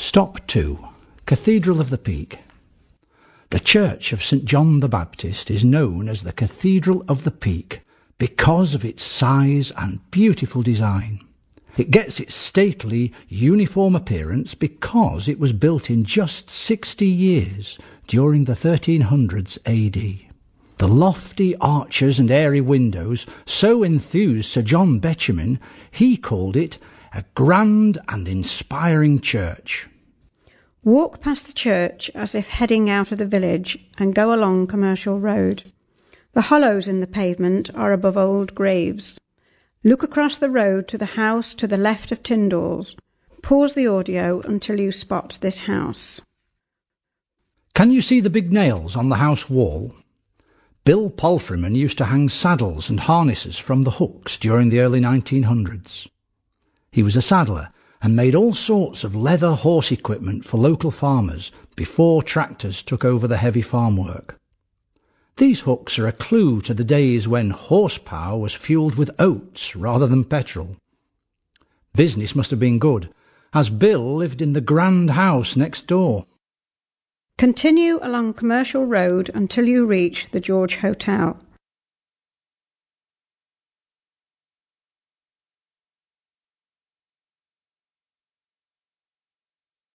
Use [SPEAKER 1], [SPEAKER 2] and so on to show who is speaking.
[SPEAKER 1] Stop 2. Cathedral of the Peak. The church of St John the Baptist is known as the Cathedral of the Peak because of its size and beautiful design. It gets its stately, uniform appearance because it was built in just 60 years during the 1300s AD. The lofty arches and airy windows so enthused Sir John Betjeman, he called it a grand and inspiring church.
[SPEAKER 2] Walk past the church as if heading out of the village and go along Commercial Road. The hollows in the pavement are above old graves. Look across the road to the house to the left of Tyndall's. Pause the audio until you spot this house.
[SPEAKER 1] Can you see the big nails on the house wall? Bill Palfreyman used to hang saddles and harnesses from the hooks during the early 1900s. He was a saddler and made all sorts of leather horse equipment for local farmers before tractors took over the heavy farm work. These hooks are a clue to the days when horsepower was fuelled with oats rather than petrol. Business must have been good, as Bill lived in the grand house next door.
[SPEAKER 2] Continue along Commercial Road until you reach the George Hotel.